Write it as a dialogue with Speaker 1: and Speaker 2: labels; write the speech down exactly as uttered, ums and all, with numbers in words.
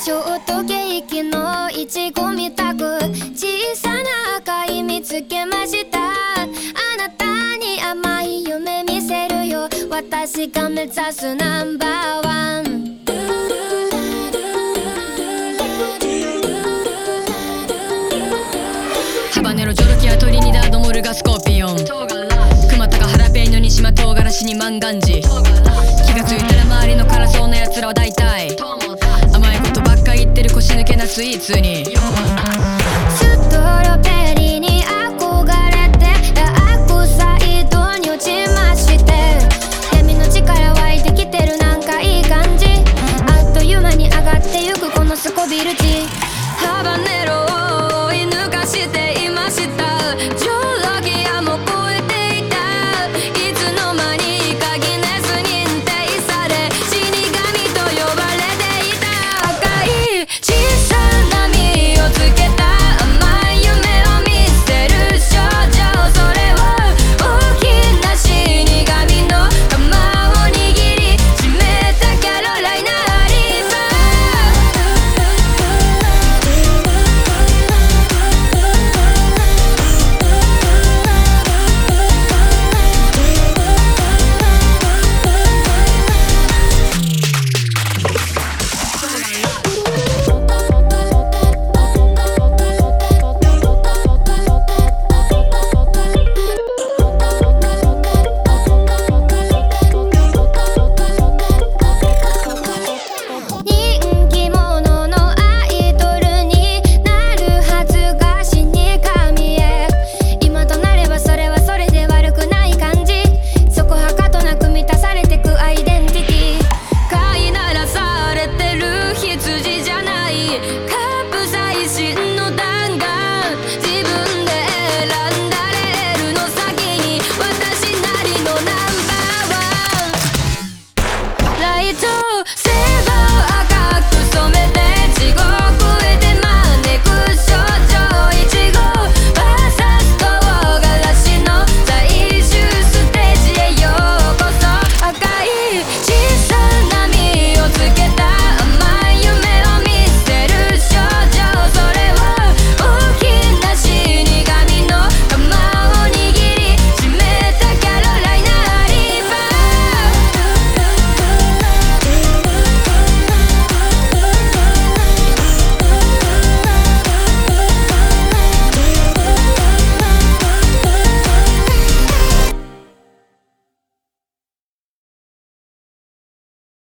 Speaker 1: ショートケーキのいちごみたく小さな赤い見つけました。あなたに甘い夢見せるよ、私が目指すナンバーワン。
Speaker 2: ハバネロジョロキアトリニダードモルガスコーピオン、熊高ハラペーニョに島唐辛子に万願寺。気がついたら周りの辛そうなやつらは大体甘いことばっか言ってる腰抜けなスイーツに。
Speaker 1: ストロベリーに憧れてダークサイドに落ちまして、闇の力湧いてきてる、なんかいい感じ。あっという間に上がってゆくこのスコビル値。ハバネロを追い抜かしていました。ジョロギアも超えていた。いつの間にかギネス認定され死神と呼ばれていた。赤い小さな実をつけた甘い夢を見せる少女、それは大きな死神の鎌を握りしめたキャロライナ・リーバー。人気者のアイドルになるはずが死神へ。今となればそれはそれで悪くない感じ。そこはかとなく満たされてくアイデンティティ。飼いならされてる羊じゃない、カプサイシンの弾丸。自分で選んだレールの先に私なりのナンバーワンライト